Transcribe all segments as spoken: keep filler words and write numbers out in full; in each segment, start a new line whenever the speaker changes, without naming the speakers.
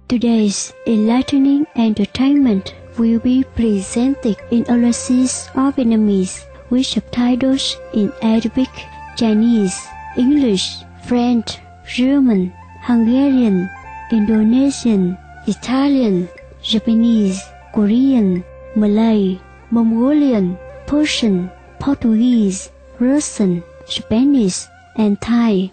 Today's enlightening entertainment will be presented in overseas or Vietnamese with subtitles in Arabic, Chinese, English, French, German, Hungarian, Indonesian, Italian, Japanese, Korean, Malay, Mongolian, Persian, Portuguese, Russian, Spanish, and Thai.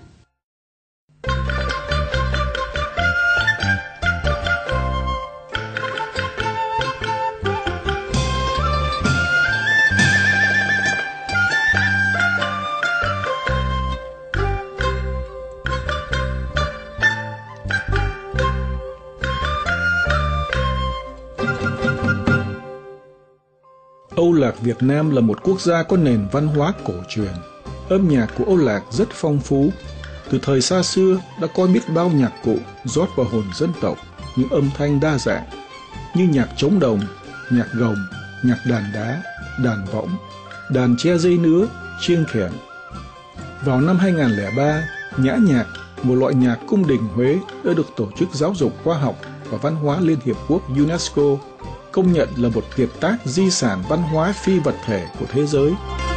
Âu Lạc Việt Nam là một quốc gia có nền văn hóa cổ truyền. Âm nhạc của Âu Lạc rất phong phú. Từ thời xa xưa đã có biết bao nhạc cụ rót vào hồn dân tộc những âm thanh đa dạng như nhạc trống đồng, nhạc gồng, nhạc đàn đá, đàn võng, đàn che dây nứa, chiêng khẻn. Vào năm hai không không ba, nhã nhạc, một loại nhạc cung đình Huế đã được Tổ chức Giáo dục Khoa học và Văn hóa Liên Hiệp Quốc UNESCO công nhận là một kiệt tác di sản văn hóa phi vật thể của thế giới.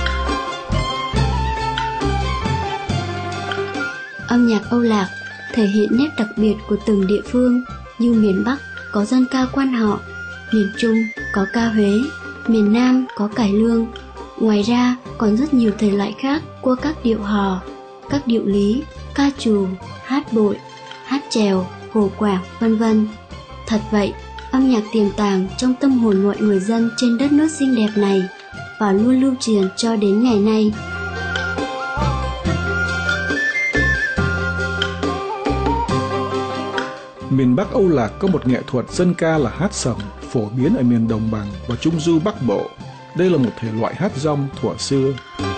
Âm nhạc Âu Lạc thể hiện nét đặc biệt của từng địa phương, như miền Bắc có dân ca Quan Họ, miền Trung có ca Huế, miền Nam có cải lương. Ngoài ra còn rất nhiều thể loại khác qua các điệu hò, các điệu lý, ca trù, hát bội, hát chèo, hồ quảng, vân vân. Thật vậy, âm nhạc tiềm tàng trong tâm hồn mọi người dân trên đất nước xinh đẹp này và luôn lưu truyền cho đến ngày nay.
Miền Bắc Âu Lạc có một nghệ thuật dân ca là hát sẩm, phổ biến ở miền Đồng bằng và Trung Du Bắc Bộ. Đây là một thể loại hát rong thuở xưa.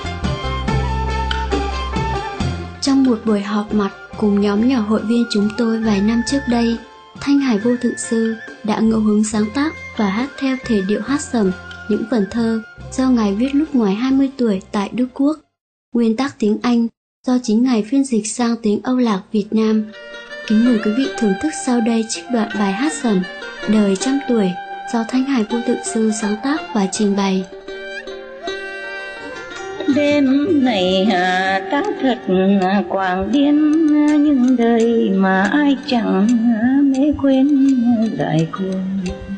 Trong một buổi họp mặt cùng nhóm nhỏ hội viên chúng tôi vài năm trước đây, Thanh Hải Vô Thượng Sư đã ngẫu hứng sáng tác và hát theo thể điệu hát sẩm những vần thơ do Ngài viết lúc ngoài hai mươi tuổi tại Đức Quốc. Nguyên tác tiếng Anh do chính Ngài phiên dịch sang tiếng Âu Lạc Việt Nam. Kính mời quý vị thưởng thức sau đây trích đoạn bài hát sẩm Đời trăm tuổi do Thanh Hải Vô Thượng Sư sáng tác và trình bày.
Đêm này hà ta thật quảng điên, nhưng đời mà ai chẳng mê quên lại cuồng.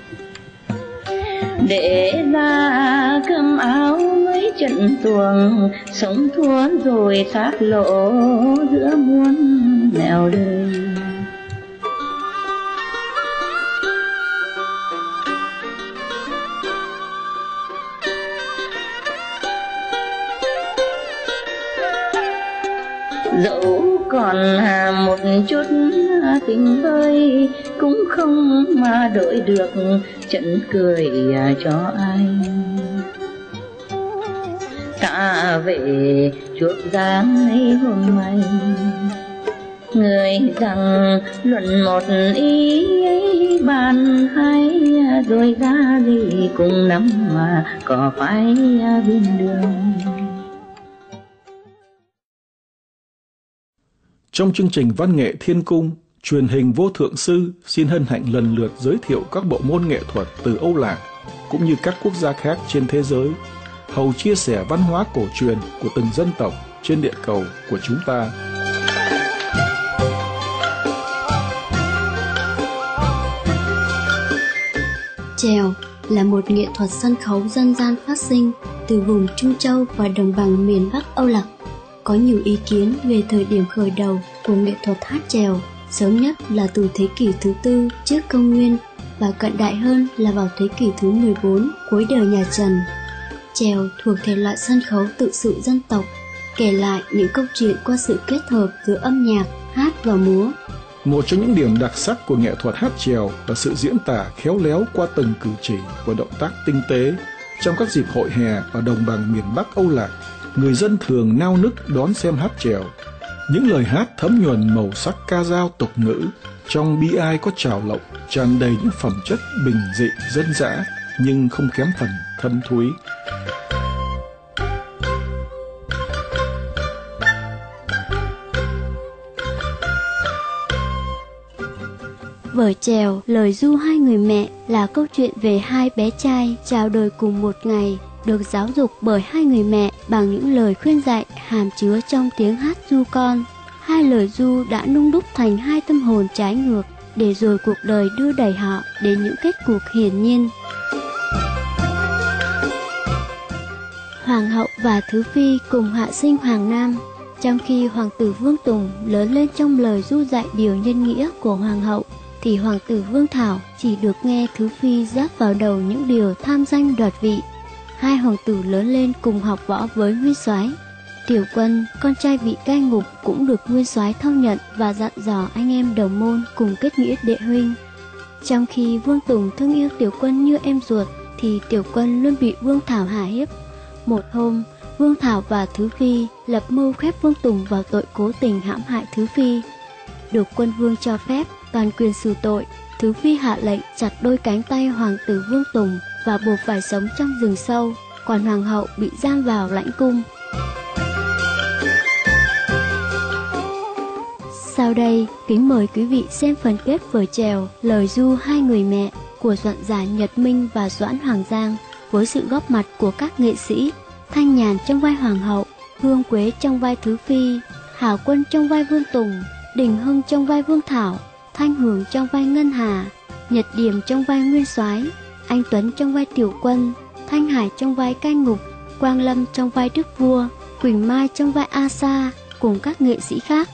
Để ra cơm áo mấy trận tuồng, sống thua rồi sát lộ giữa muôn nẻo đời. Dẫu còn một chút tình vơi, cũng không mà đổi được trận cười cho ai. Ta về chuộc dáng ấy hôm nay, người rằng luận một ý bàn hay, rồi ra đi cùng nắm mà có phải bên đường.
Trong chương trình Văn nghệ Thiên Cung, truyền hình Vô Thượng Sư xin hân hạnh lần lượt giới thiệu các bộ môn nghệ thuật từ Âu Lạc cũng như các quốc gia khác trên thế giới, hầu chia sẻ văn hóa cổ truyền của từng dân tộc trên địa cầu của chúng ta.
Chèo là một nghệ thuật sân khấu dân gian phát sinh từ vùng Trung Châu và đồng bằng miền Bắc Âu Lạc. Có nhiều ý kiến về thời điểm khởi đầu của nghệ thuật hát chèo, sớm nhất là từ thế kỷ thứ tư trước công nguyên và cận đại hơn là vào thế kỷ thứ mười bốn cuối đời nhà Trần. Chèo thuộc thể loại sân khấu tự sự dân tộc, kể lại những câu chuyện qua sự kết hợp giữa âm nhạc, hát và múa.
Một trong những điểm đặc sắc của nghệ thuật hát chèo là sự diễn tả khéo léo qua từng cử chỉ và động tác tinh tế. Trong các dịp hội hè ở đồng bằng miền Bắc Âu Lạc, người dân thường nao nức đón xem hát chèo. Những lời hát thấm nhuần màu sắc ca dao tục ngữ, trong bi ai có trào lộng, tràn đầy những phẩm chất bình dị dân dã nhưng không kém phần thâm thúy.
Vở chèo Lời ru hai người mẹ là câu chuyện về hai bé trai chào đời cùng một ngày, được giáo dục bởi hai người mẹ bằng những lời khuyên dạy hàm chứa trong tiếng hát ru con. Hai lời ru đã nung đúc thành hai tâm hồn trái ngược, để rồi cuộc đời đưa đẩy họ đến những kết cục hiển nhiên. Hoàng hậu và Thứ Phi cùng hạ sinh Hoàng Nam. Trong khi hoàng tử Vương Tùng lớn lên trong lời ru dạy điều nhân nghĩa của hoàng hậu, thì hoàng tử Vương Thảo chỉ được nghe Thứ Phi ráp vào đầu những điều tham danh đoạt vị. Hai hoàng tử lớn lên cùng học võ với nguyên soái. Tiểu Quân, con trai vị cai ngục, cũng được nguyên soái thông nhận và dặn dò anh em đồng môn cùng kết nghĩa đệ huynh. Trong khi Vương Tùng thương yêu Tiểu Quân như em ruột, thì Tiểu Quân luôn bị Vương Thảo hà hiếp. Một hôm, Vương Thảo và Thứ Phi lập mưu khép Vương Tùng vào tội cố tình hãm hại Thứ Phi. Được quân vương cho phép toàn quyền xử tội, Thứ Phi hạ lệnh chặt đôi cánh tay hoàng tử Vương Tùng và buộc phải sống trong rừng sâu, còn hoàng hậu bị giam vào lãnh cung. Sau đây, kính mời quý vị xem phần kết vở chèo Lời ru hai người mẹ của soạn giả Nhật Minh và Doãn Hoàng Giang, với sự góp mặt của các nghệ sĩ Thanh Nhàn trong vai hoàng hậu, Hương Quế trong vai Thứ Phi, Hảo Quân trong vai Vương Tùng, Đình Hưng trong vai Vương Thảo, Thanh Hường trong vai Ngân Hà, Nhật Điểm trong vai Nguyên Soái, Anh Tuấn trong vai Tiểu Quân, Thanh Hải trong vai Cai Ngục, Quang Lâm trong vai Đức Vua, Quỳnh Mai trong vai A Sa cùng các nghệ sĩ khác.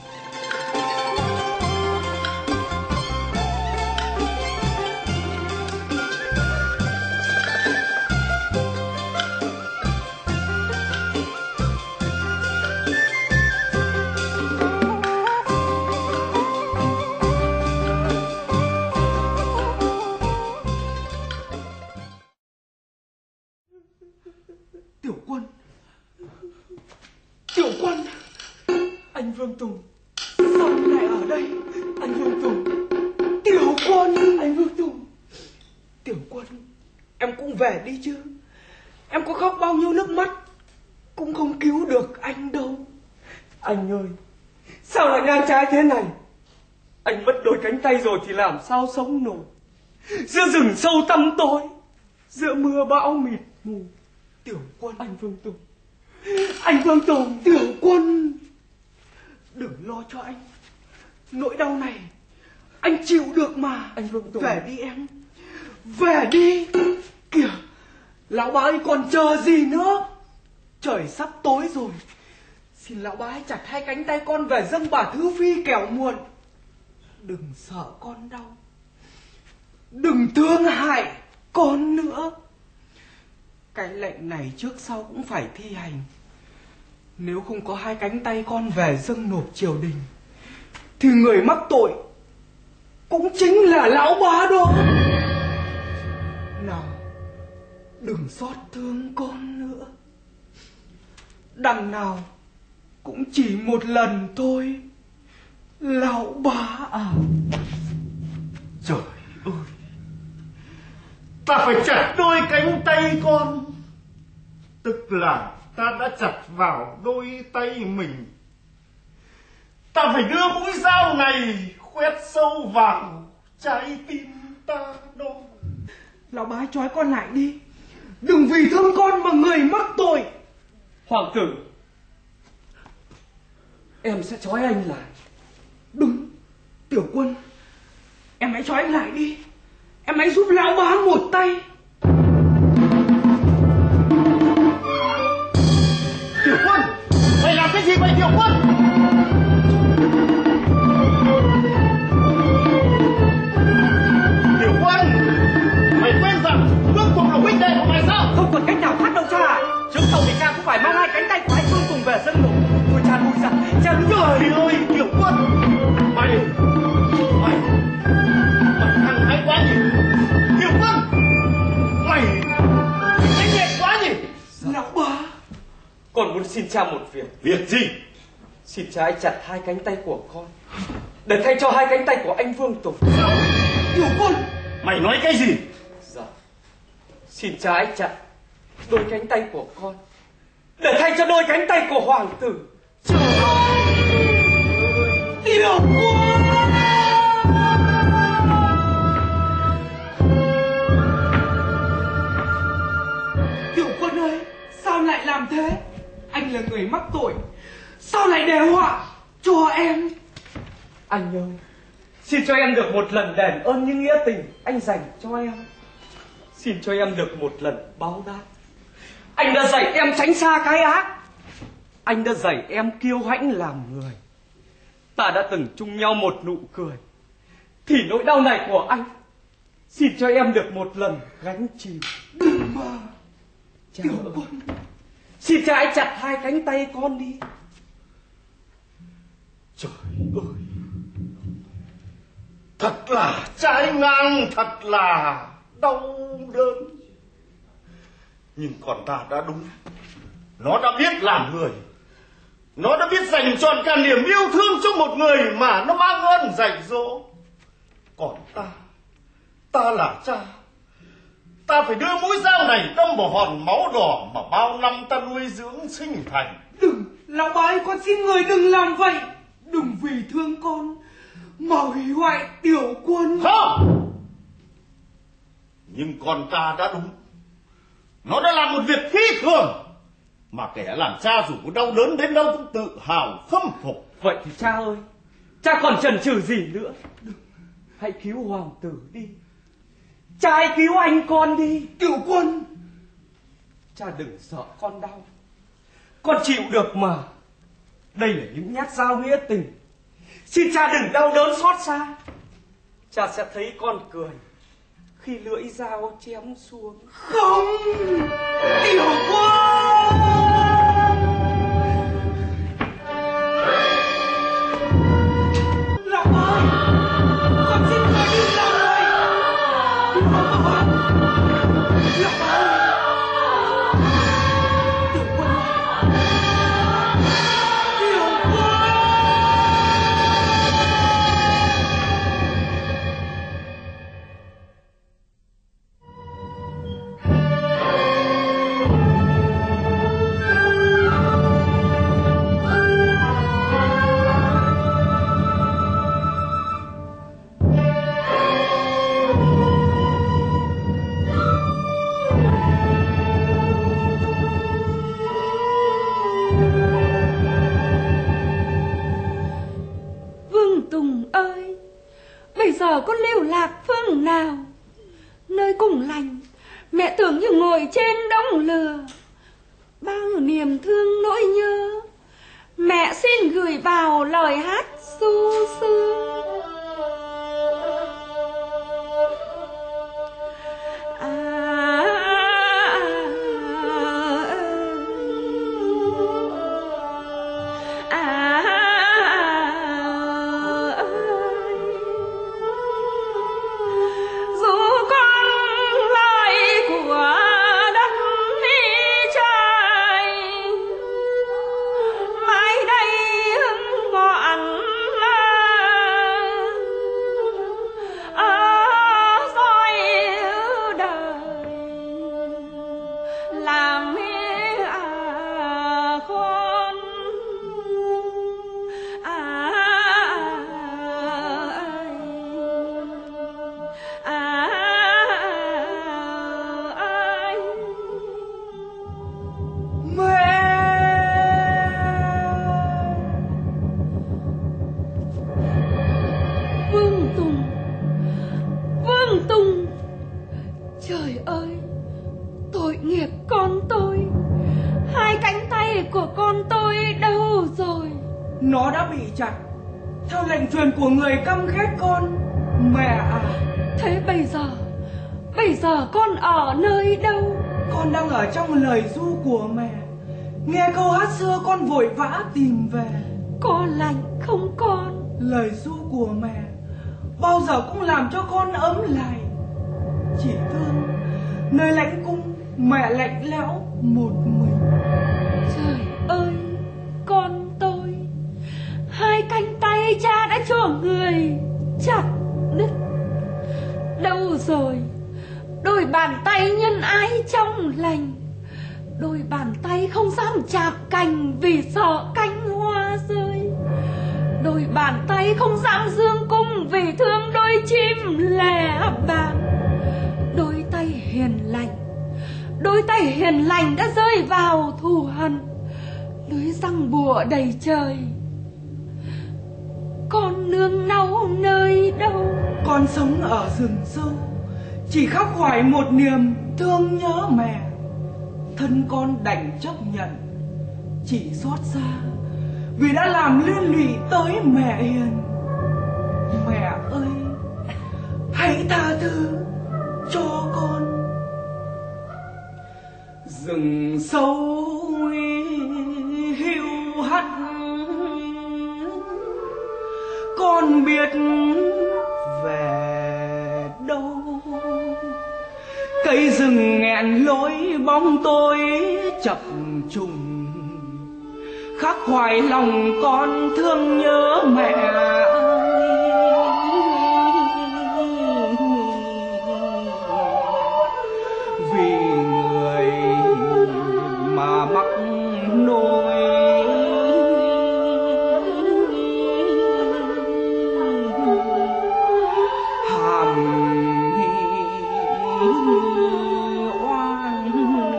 Tiểu Quân, Tiểu Quân, anh Vương Tùng, sao anh lại ở đây? Anh Vương Tùng, Tiểu Quân, anh Vương Tùng, Tiểu Quân, em cũng về đi chứ. Em có khóc bao nhiêu nước mắt cũng không cứu được anh đâu. Anh ơi, sao lại ngang trái thế này? Anh mất đôi cánh tay rồi thì làm sao sống nổi? Giữa rừng sâu tăm tối, giữa mưa bão mịt mù. Tiểu Quân, anh Vương Tùng, anh Vương Tùng, Tiểu Quân, đừng lo cho anh. Nỗi đau này anh chịu được mà. Anh Vương Tùng, về đi em, về đi. Kìa, lão bá ấy còn chờ gì nữa? Trời sắp tối rồi, xin lão bá ấy chặt hai cánh tay con về dâng bà Thứ Phi kẻo muộn. Đừng sợ con đau, đừng thương hại con nữa. Cái lệnh này trước sau cũng phải thi hành. Nếu không có hai cánh tay con về dâng nộp triều đình, thì người mắc tội cũng chính là lão bá đó. Nào, đừng xót thương con nữa. Đằng nào cũng chỉ một lần thôi, lão bá à.
Trời ơi, ta phải chặt đôi cánh tay con, tức là ta đã chặt vào đôi tay mình. Ta phải đưa mũi dao này khoét sâu vào trái tim ta đó.
Lão bá trói con lại đi, đừng vì thương con mà người mắc tội. Hoàng tử, em sẽ trói anh lại. Đúng, Tiểu Quân, em hãy trói anh lại đi. Em hãy giúp lão bá một tay.
Tiểu Quân, mày làm cái gì vậy Tiểu Quân? Tiểu Quân, mày quên rằng Vương Tùng là huynh đệ của mày sao?
Không còn cách nào khác đâu cha ạ. Trước sau thì cha cũng phải mang hai cánh tay của anh Vương Tùng về dân nộp. Thôi cha lui ra, cha đứng rồi.
Trời ơi Tiểu Quân, mày, mày, mày hăng hái quá nhỉ? Tiểu Quân, mày, mày đánh nhẹ quá nhỉ?
Lão bá, con muốn xin cha một việc.
Việc gì?
Xin cha hãy chặt hai cánh tay của con để thay cho hai cánh tay của anh Vương Tùng. Tiểu Quân,
Mày nói cái gì?
Dạ, xin cha hãy chặt đôi cánh tay của con để thay cho đôi cánh tay của hoàng tử. Trời ơi, Tiểu Quân. lại để họa cho em. Anh ơi, xin cho em được một lần đền ơn những nghĩa tình anh dành cho em. Xin cho em được một lần báo đáp. Anh đã dạy em tránh xa cái ác. Anh đã dạy em kiêu hãnh làm người. Ta đã từng chung nhau một nụ cười. Thì nỗi đau này của anh, xin cho em được một lần gánh chịu. Đừng mà cha Tiểu ơi, Quân, xin cha hãy chặt hai cánh tay con đi.
Trời ơi, thật là trái ngang, thật là đau đớn. Nhưng con ta đã đúng. Nó đã biết làm người. Nó đã biết dành trọn cả niềm yêu thương cho một người mà nó mang ơn dạy dỗ. Còn ta, ta là cha, ta phải đưa mũi dao này đâm vào hòn máu đỏ mà bao năm ta nuôi dưỡng sinh thành.
Đừng, lão bá ơi, con xin người đừng làm vậy. Đừng vì thương con mà hủy hoại Tiểu Quân.
Không, nhưng con ta đã đúng. Nó đã làm một việc phi thường mà kẻ làm cha dù có đau đớn đến đâu cũng tự hào khâm phục.
Vậy thì cha ơi, cha còn chần chừ gì nữa? Đừng, hãy cứu hoàng tử đi. Cha hãy cứu anh con đi. Tiểu Quân, cha đừng sợ con đau. Con chịu được mà. Đây là những nhát dao nghĩa tình. Xin cha đừng đau đớn xót xa. Cha sẽ thấy con cười khi lưỡi dao chém xuống. Không, Tiểu Quân. Lão ơi, con xin người đừng làm vậy. Lão ơi, Lão ơi. Tiểu Quân ơi. Tiểu Quân.
Giờ con lưu lạc phương nào? Nơi cùng lành mẹ tưởng như ngồi trên đống lửa. Bao nhiêu niềm thương nỗi nhớ mẹ xin gửi vào lời hát du sương.
Nó đã bị chặt theo lệnh truyền của người căm ghét con. Mẹ à,
thế bây giờ Bây giờ con ở nơi đâu?
Con đang ở trong lời ru của mẹ. Nghe câu hát xưa con vội vã tìm về.
Có lành không con?
Lời ru của mẹ bao giờ cũng làm cho con ấm lại. Chỉ thương nơi lãnh cung mẹ lạnh lẽo một mình.
Trời ơi, con tôi, hai cánh tay cha đã cho người chặt đứt. Đâu rồi đôi bàn tay nhân ái trong lành, đôi bàn tay không dám chạm cành vì sợ cánh hoa rơi, đôi bàn tay không dám dương cung vì thương đôi chim lẻ bàng. Đôi tay hiền lành, đôi tay hiền lành đã rơi vào thù hằn. lưới răng bùa đầy trời. Con nương náu nơi đâu?
Con sống ở rừng sâu, chỉ khắc khoải một niềm thương nhớ mẹ. Thân con đành chấp nhận, chỉ xót xa vì đã làm liên lụy tới mẹ hiền. Mẹ ơi, hãy tha thứ cho con. Rừng sâu hiu hắt, con biết về đâu. Cây rừng nghẹn lối bóng tối chập trùng, khắc khoải lòng con thương nhớ mẹ ơi. Vì người mà mắc nỗi hàm oan.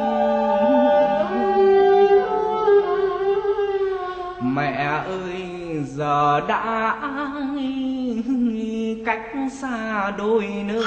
Mẹ ơi, giờ đã cách xa đôi nơi,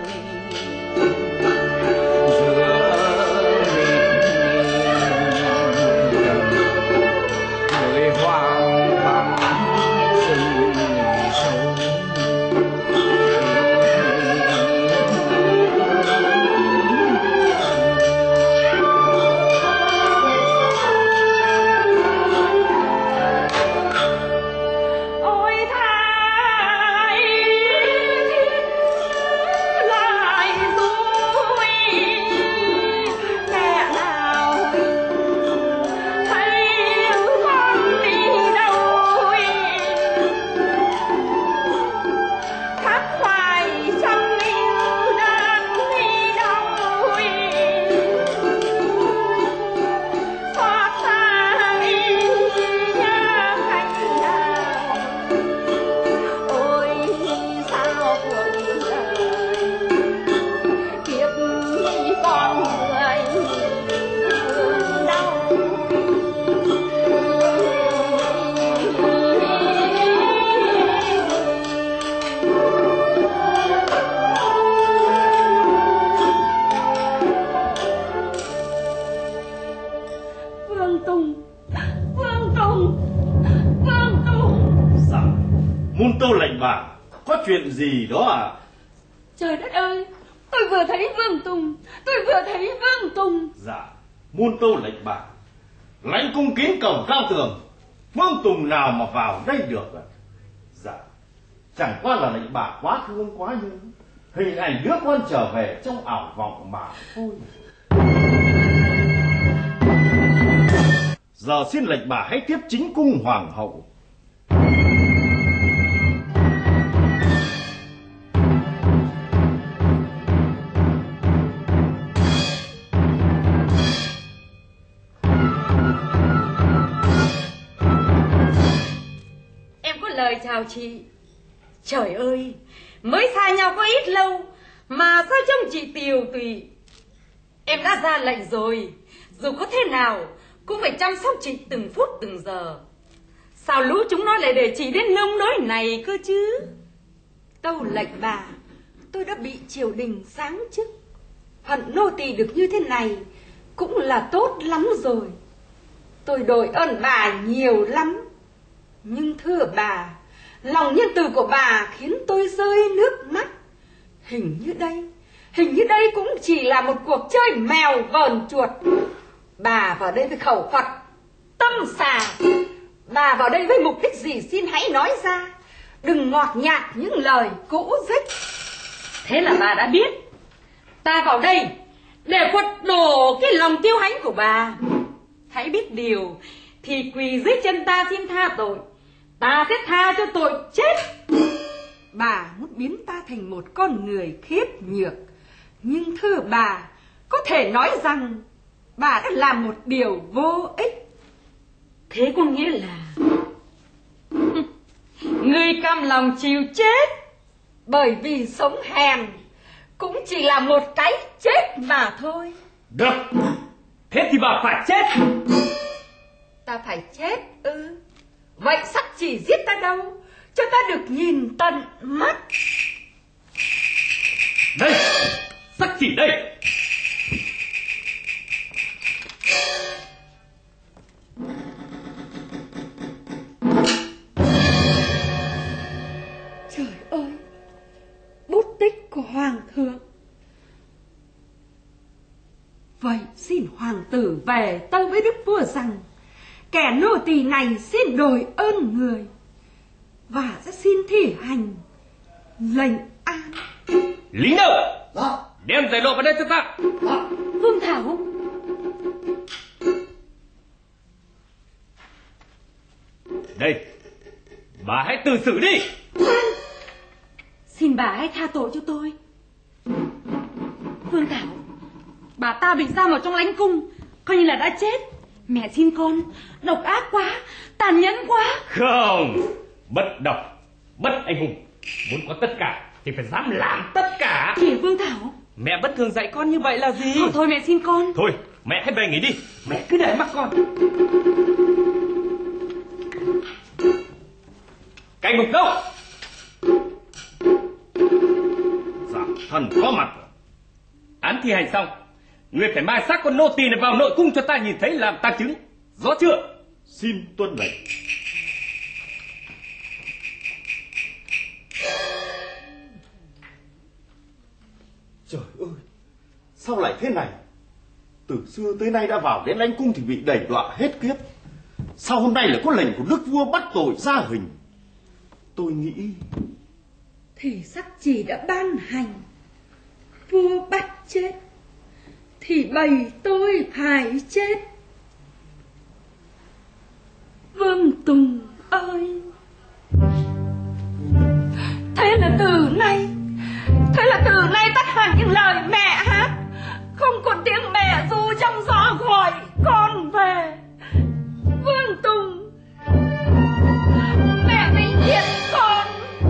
chuyện gì đó à?
Trời đất ơi, tôi vừa thấy Vương Tùng, tôi vừa thấy Vương Tùng.
Dạ, muôn tâu lệnh bà, lãnh cung kính cổng cao tường, Vương Tùng nào mà vào đây được à? Dạ, chẳng qua là lệnh bà quá thương quá nhớ, hình ảnh đứa con trở về trong ảo vọng mà thôi. Giờ xin lệnh bà hãy tiếp chính cung hoàng hậu.
Lời chào chị. Trời ơi, mới xa nhau có ít lâu mà sao trông chị tiều tụy. Em đã ra lệnh rồi, dù có thế nào cũng phải chăm sóc chị từng phút từng giờ. Sao lũ chúng nó lại để chị đến nông nỗi này cơ chứ? Tâu lệnh bà, tôi đã bị triều đình giáng chức, phận nô tỳ được như thế này cũng là tốt lắm rồi. Tôi đội ơn bà nhiều lắm. Nhưng thưa bà, lòng nhân từ của bà khiến tôi rơi nước mắt. Hình như đây, hình như đây cũng chỉ là một cuộc chơi mèo vờn chuột. Bà vào đây với khẩu Phật, tâm xà. Bà vào đây với mục đích gì xin hãy nói ra, đừng ngọt nhạt những lời cũ rích. Thế là bà đã biết, ta vào đây để quật đổ cái lòng kiêu hãnh của bà. Hãy biết điều thì quỳ dưới chân ta xin tha tội, ta sẽ tha cho tội chết. Bà muốn biến ta thành một con người khiếp nhược, nhưng thưa bà, có thể nói rằng bà đã làm một điều vô ích. Thế có nghĩa là người cam lòng chịu chết, bởi vì sống hèn cũng chỉ là một cái chết mà thôi.
Được, thế thì bà phải chết.
Ta phải chết ư? Vậy sắc chỉ giết ta đâu, cho ta được nhìn tận mắt.
Đây, sắc chỉ đây.
Trời ơi, bút tích của hoàng thượng. Vậy xin hoàng tử về tâu với đức vua rằng kẻ nô tỳ này xin đổi ơn người và sẽ xin thi hành lệnh an.
Lính đâu? Dạ. Đem giấy lộ vào đây cho ta.
Dạ. Vương Thảo.
Đây, bà hãy tự xử đi.
Xin bà hãy tha tội cho tôi. Vương Thảo, bà ta bị giam vào trong lãnh cung, coi như là đã chết. Mẹ xin con, độc ác quá, tàn nhẫn quá.
Không, bất độc, bất anh hùng. Muốn có tất cả thì phải dám làm tất cả.
Kìa Vương Thảo,
mẹ vẫn thường dạy con như vậy là gì?
Thôi, thôi mẹ xin con.
Thôi, mẹ hãy về nghỉ đi.
Mẹ cứ để mặc con.
Canh ngục đâu? Dạ, thần có mặt. Án thi hành xong, người phải mang xác con nô tỳ này vào nội cung cho ta nhìn thấy làm tang chứng. Rõ chưa? Xin tuân lệnh. Trời ơi, sao lại thế này? Từ xưa tới nay đã vào đến lãnh cung thì bị đẩy đọa hết kiếp. Sao hôm nay lại có lệnh của đức vua bắt tội ra hình? Tôi nghĩ
thì sắc chỉ đã ban hành, vua bắt chết thì bầy tôi phải chết. Vương Tùng ơi, thế là từ nay thế là từ nay tất cả những lời mẹ hát không còn tiếng mẹ ru trong gió gọi con về. Vương Tùng, mẹ vĩnh viễn con.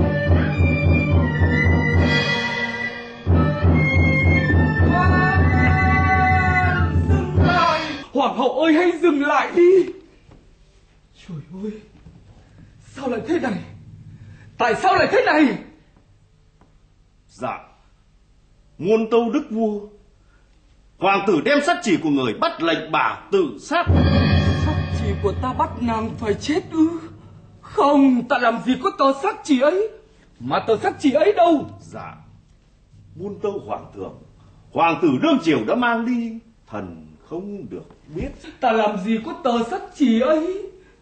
Dừng lại, hoàng hậu ơi, hãy dừng lại đi. Trời ơi, sao lại thế này? Tại sao lại thế này?
Dạ, muôn tâu đức vua, hoàng tử đem sắc chỉ của người bắt lệnh bà tự sát.
Sắc chỉ của ta bắt nàng phải chết ư? Không, ta làm gì có tờ sắc chỉ ấy. Mà tờ sắc chỉ ấy đâu?
Dạ, muôn tâu hoàng thượng, hoàng tử đương triều đã mang đi, thần không được biết.
Ta làm gì có tờ sắc chỉ ấy.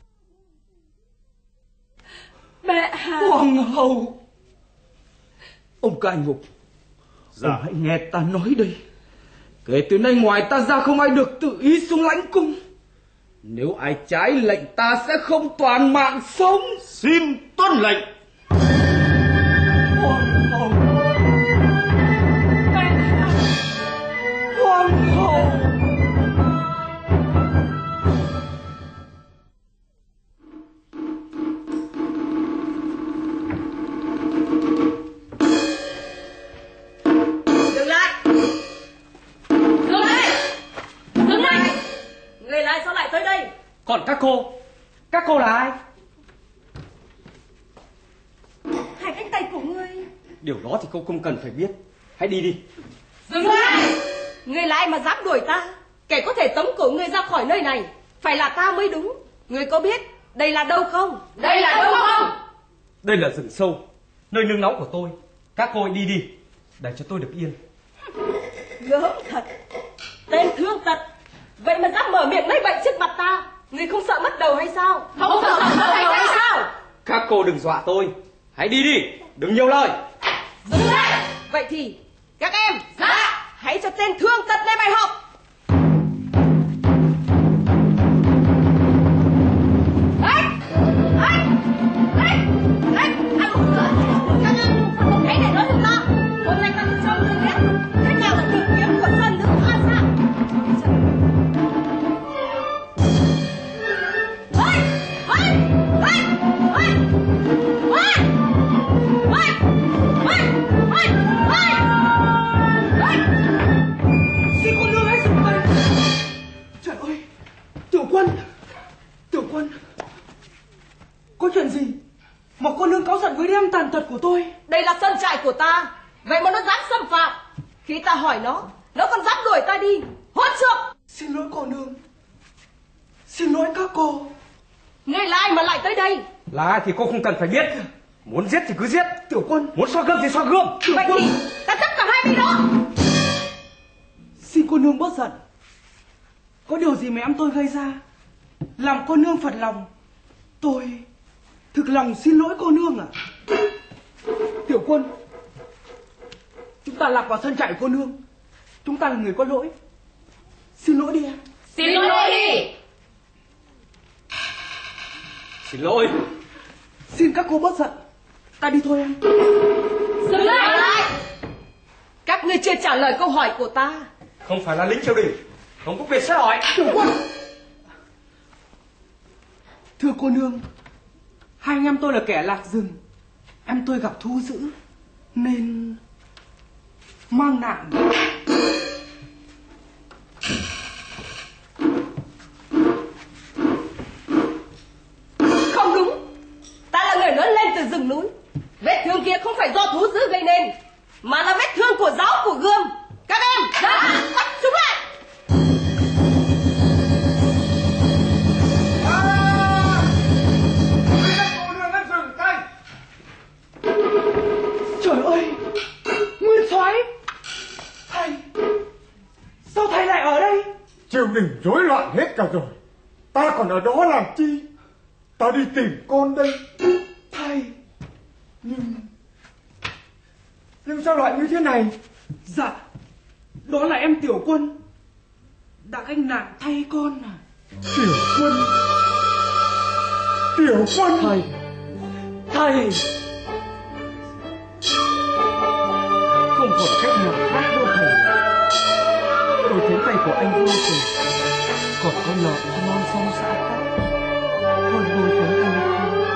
Mẹ Hà.
Hoàng hậu. Ông cai ngục.
Dạ.
Ông hãy nghe ta nói đây. Kể từ nay ngoài ta ra không ai được tự ý xuống lãnh cung. Nếu ai trái lệnh ta sẽ không toàn mạng sống.
Xin tuân lệnh.
Hoàng hậu.
Mẹ Hà.
Hoàng hậu.
Còn các cô, các cô là ai?
Hai cánh tay của ngươi.
Điều đó thì cô không cần phải biết. Hãy đi đi.
Dừng lại! Ngươi là ai mà dám đuổi ta? Kẻ có thể tống cổ ngươi ra khỏi nơi này phải là ta mới đúng. Ngươi có biết đây là đâu không? Đây là đâu không?
Đây là rừng sâu, nơi nương náu của tôi. Các cô đi đi, để cho tôi được yên.
Gớm thật. Tên thương tật, vậy mà dám mở miệng nói bậy trước mặt ta. Ngươi không sợ mất đầu hay sao? Không, không sợ mất đầu hay sao?
Các cô đừng dọa tôi. Hãy đi đi, đừng nhiều lời.
Dừng lại! Vậy thì các em, dạ, hãy cho tên thương tật này bài học. Đấy! Đấy! Đấy! Đấy! Ăn một bữa, ăn ăn một cái này nói giùm ta. Hôm nay ta cho ngươi biết thế nào là tìm kiếm của dân nữ an sao.
xem tàn tật của tôi.
Đây là sân trại của ta, vậy mà nó dám xâm phạm. Khi ta hỏi nó, nó còn dám đuổi ta đi. Hỗn xược!
Xin lỗi cô nương. Xin lỗi các cô.
Ngươi là ai mà lại tới đây?
Là ai thì cô không cần phải biết. Muốn giết thì cứ giết.
Tiểu Quân.
Muốn xoa gươm thì xoa gươm.
Vậy thì ta chấp cả hai bên đó.
Xin cô nương bớt giận. Có điều gì mà em tôi gây ra làm cô nương phật lòng, tôi thực lòng xin lỗi cô nương ạ. Tiểu Quân, chúng ta lạc vào sân trại cô nương. Chúng ta là người có lỗi. Xin lỗi đi em.
Xin lỗi đi.
Xin lỗi.
Xin các cô bớt giận. Ta đi thôi em.
Dừng lại. Các ngươi chưa trả lời câu hỏi của ta.
Không phải là lính triều đình, không có quyền xét hỏi.
Tiểu Quân. Thưa cô nương, hai anh em tôi là kẻ lạc rừng. Em tôi gặp thú dữ nên mang nạn.
Không đúng. Ta là người lớn lên từ rừng núi. Vết thương kia không phải do thú dữ gây nên, mà là vết thương của giáo của gươm. Các em ra bắt chúng lại.
Trời ơi, Nguyên soái, thầy, sao thầy lại ở đây?
Triều đình rối loạn hết cả rồi, ta còn ở đó làm chi? Ta đi tìm con đây.
Thầy,
Nhưng Nhưng sao lại như thế này?
dạ, đó là em Tiểu Quân đã gánh nạn thay con à.
Tiểu Quân, Tiểu Quân.
Thầy, thầy, không còn cách nào khác đâu thầy. Tôi thấy tay của anh vô cùng, còn có lợn non sông xã khác. Thôi đôi cánh tay không.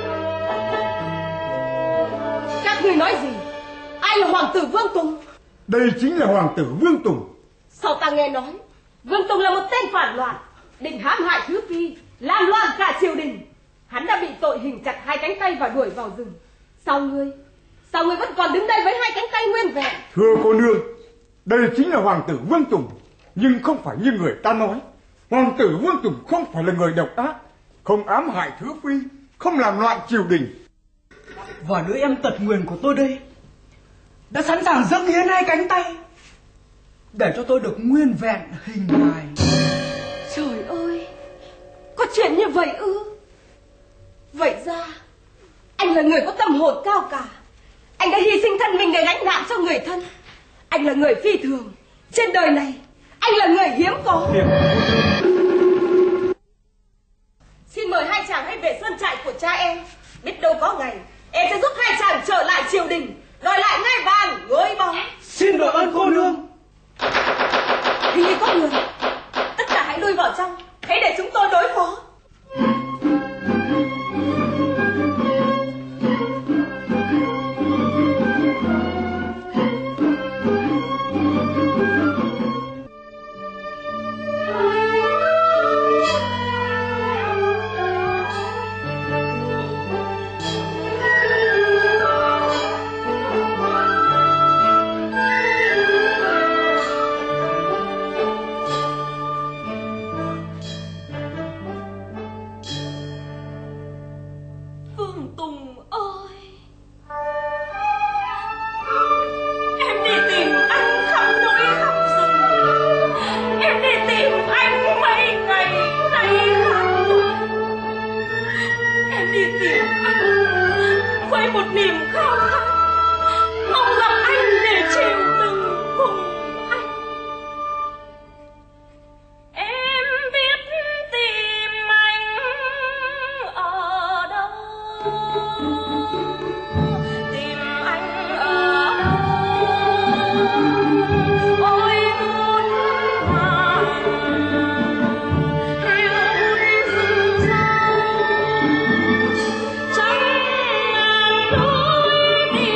Các ngươi nói gì? Ai là hoàng tử Vương Tùng?
Đây chính là hoàng tử Vương Tùng.
Sao ta nghe nói Vương Tùng là một tên phản loạn, định hãm hại Thứ Phi, làm loạn cả triều đình. Hắn đã bị tội hình chặt hai cánh tay và đuổi vào rừng. Sao ngươi Sao ngươi vẫn còn đứng đây với hai cánh tay nguyên vẹn?
Thưa cô nương, đây chính là hoàng tử Vương Tùng, nhưng không phải như người ta nói. Hoàng tử Vương Tùng không phải là người độc ác, không ám hại Thứ Phi, không làm loạn triều đình.
Và đứa em tật nguyền của tôi đây đã sẵn sàng dâng hiến hai cánh tay để cho tôi được nguyên vẹn hình hài.
Trời ơi, có chuyện như vậy ư? Vậy ra anh là người có tâm hồn cao cả. Anh đã hy sinh thân mình để gánh nạn cho người thân. Anh là người phi thường. Trên đời này anh là người hiếm có. Xin mời hai chàng hãy về sân trại của cha em. Biết đâu có ngày em sẽ giúp hai chàng trở lại triều đình, đòi lại ngai vàng ngôi báu.
Xin đội ơn cô nương.
Hình như có người. Tất cả hãy lui vào trong, hãy để chúng tôi đối phó.
Hãy subscribe cho kênh Ghiền Mì Gõ để không bỏ lỡ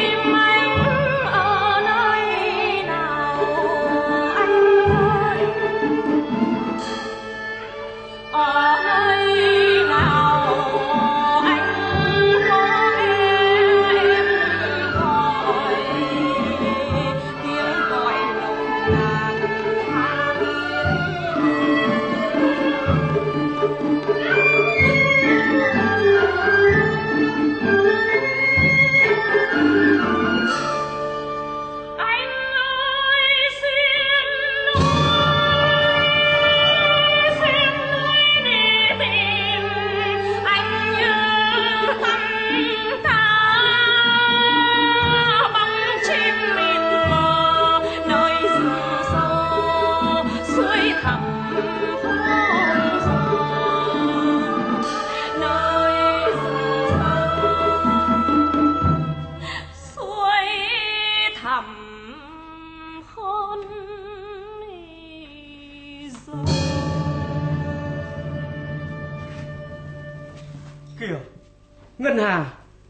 Ngân Hà.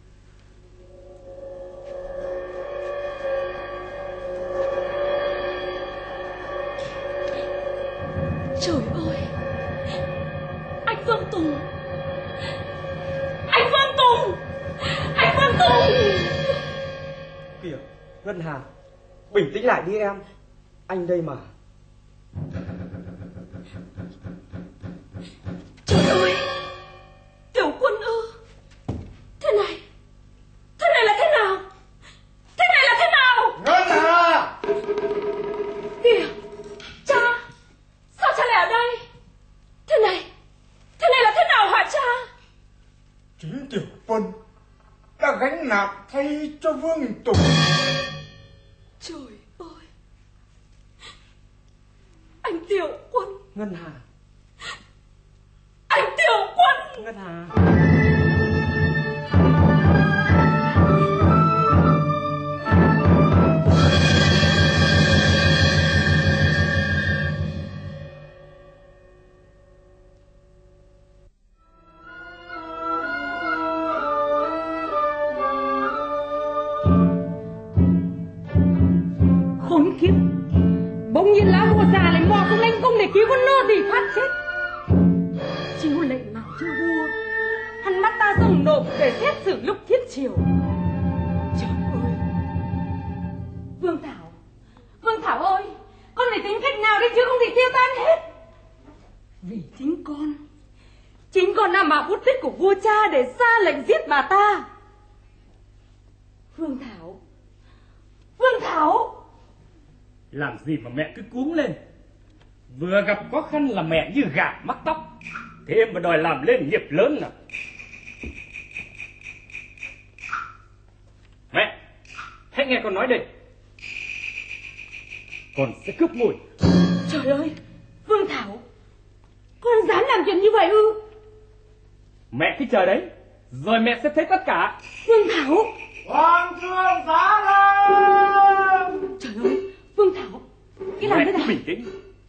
Trời ơi, anh Vương Tùng, anh Vương Tùng, anh Vương Tùng.
Kìa, Ngân Hà, bình tĩnh lại đi em. Anh đây mà.
Trời ơi, Tiểu Quân ư? Thế này, thế này là thế nào? Thế này là thế nào?
Ngân Hà!
Kìa, cha, sao cha lại ở đây? Thế này, thế này là thế nào hả cha?
Chính Tiểu Quân đã gánh nặng thay cho Vương Tùng.
Trời ơi, anh Tiểu Quân.
Ngân Hà.
Anh Tiểu Quân.
Ngân Hà.
Khốn kiếp, bỗng nhiên lão vua già lại mò xuống lãnh cung để cứu con nô tỳ thoát chết. Chiếu lệnh nào chưa vua, hắn bắt ta dâng nộp để xét xử lúc thiết triều. Trời ơi, Vương Thảo, Vương Thảo ơi, con phải tính cách nào đấy chứ không thể tiêu tan hết. Vì chính con, chính con nằm vào bút tích của vua cha để ra lệnh giết bà ta. Vương Thảo, Vương Thảo.
Làm gì mà mẹ cứ cuống lên. Vừa gặp khó khăn là mẹ như gà mắc tóc, thêm mà đòi làm lên nghiệp lớn à. Mẹ, hãy nghe con nói đây. Con sẽ cướp ngôi.
Trời ơi, Vương Thảo, con dám làm chuyện như vậy ư?
Mẹ cứ chờ đấy, rồi mẹ sẽ thấy tất cả.
Vương Thảo.
Hoàng thượng giá lâm.
Trời ơi, Vương Thảo, cái làm
mẹ
thế nào?
cứ bình tĩnh.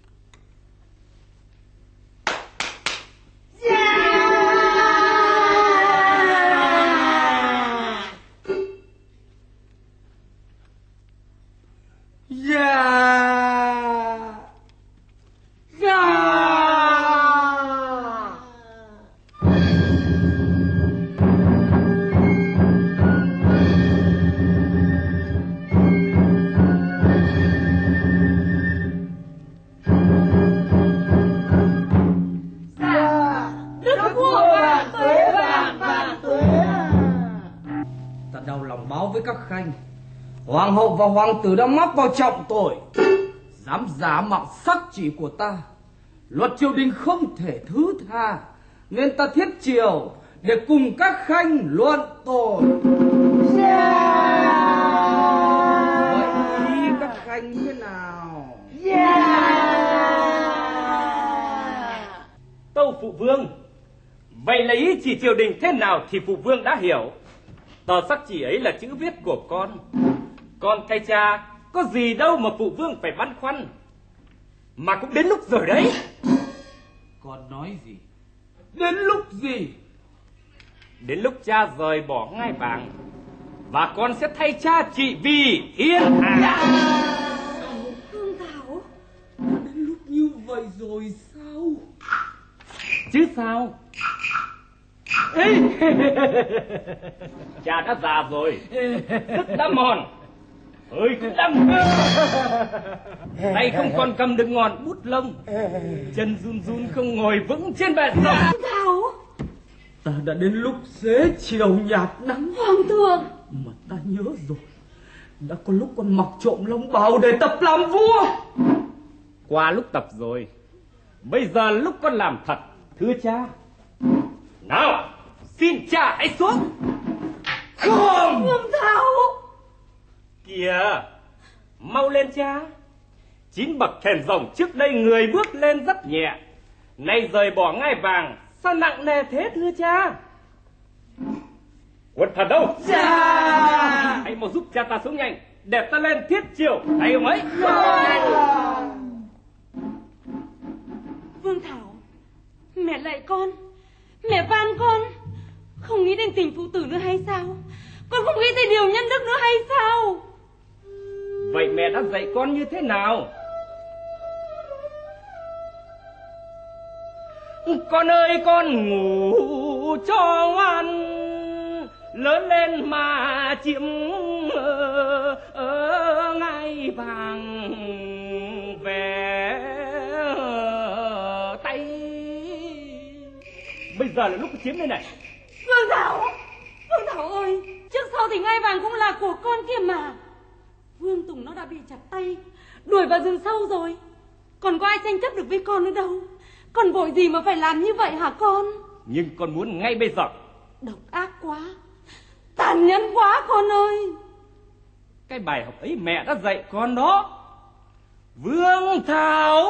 Các khanh, hoàng hậu và hoàng tử đã mắc vào trọng tội, dám giả mạo sắc chỉ của ta. Luật triều đình không thể thứ tha, nên ta thiết triều để cùng các khanh luận tội. Yeah. Vậy ý các khanh thế nào?
Yeah. Tâu phụ vương, vậy là ý chỉ triều đình thế nào thì phụ vương đã hiểu. Tờ sắc chỉ ấy là chữ viết của con. Con thay cha có gì đâu mà phụ vương phải băn khoăn. Mà cũng đến lúc rồi đấy.
Con nói gì? Đến lúc gì?
Đến lúc cha rời bỏ ngai vàng, và con sẽ thay cha trị vì thiên hạ.
Vương Thảo,
đã đến lúc như vậy rồi sao?
Chứ sao? Ê! Cha đã già rồi, sức đã mòn, hơi cũng đã mơ, tay không còn cầm được ngọn bút lông, chân run run không ngồi vững trên bệ rộng.
Thảo,
ta đã đến lúc xế chiều nhạt nắng.
Hoàng thượng,
mà ta nhớ rồi, đã có lúc con mặc trộm lông bào để tập làm vua.
Qua lúc tập rồi, bây giờ lúc con làm thật, thưa cha. Nào, xin cha hãy xuống.
Không.
Vương Thảo.
Kìa, mau lên cha. Chín bậc thềm rồng trước đây người bước lên rất nhẹ, nay rời bỏ ngai vàng sao nặng nề thế thưa cha? Quân thần đâu?
Cha.
Hãy mau giúp cha ta xuống nhanh, để ta lên thiết triều thay ông ấy.
Vương Thảo, mẹ lạy con, mẹ van con, Không nghĩ đến tình phụ tử nữa hay sao? Con không nghĩ tới điều nhân đức nữa hay sao?
Vậy mẹ đã dạy con như thế nào? Con ơi con ngủ cho ngoan, lớn lên mà chiếm ở, ở ngai vàng về tay. Bây giờ là lúc chiếm đây này.
Vương Thảo, Vương Thảo ơi, trước sau thì ngai vàng cũng là của con kia mà. Vương Tùng nó đã bị chặt tay, đuổi vào rừng sâu rồi. Còn có ai tranh chấp được với con nữa đâu. Con vội gì mà phải làm như vậy hả con?
Nhưng con muốn ngay bây giờ.
Độc ác quá, tàn nhẫn quá con ơi.
Cái bài học ấy mẹ đã dạy con đó. Vương Thảo,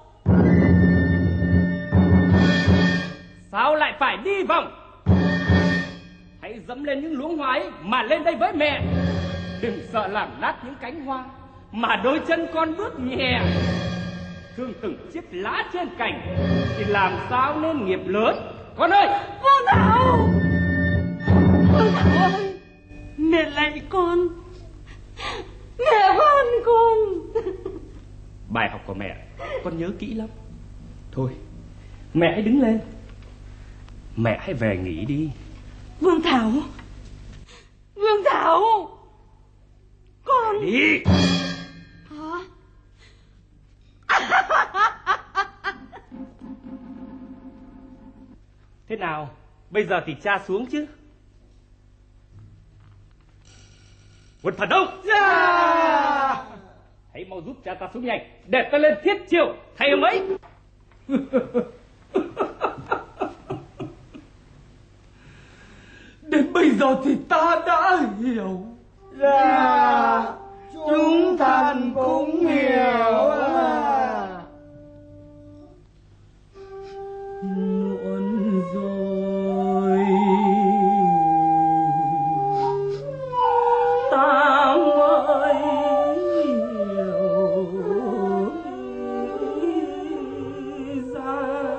sao lại phải đi vòng? Hãy dẫm lên những luống hoa ấy mà lên đây với mẹ. Đừng sợ làm nát những cánh hoa, mà đôi chân con bước nhẹ. Thương từng chiếc lá trên cành thì làm sao nên nghiệp lớn. Con ơi!
Vương Thảo! Vương Thảo ơi! Mẹ lạy con! Mẹ van con!
Bài học của mẹ con nhớ kỹ lắm. Thôi, mẹ hãy đứng lên. Mẹ hãy về nghỉ đi.
Vương Thảo! Vương Thảo! Con...
Đi!
Hả?
Thế nào? Bây giờ thì cha xuống chứ? Quân thần đâu?
Dạ.
Hãy mau giúp cha ta xuống nhanh, để ta lên thiết chiều thay ông ấy.
Đến bây giờ thì ta đã hiểu.
Dạ, chúng thần cũng hiểu à.
Muộn rồi, ta mới hiểu ra.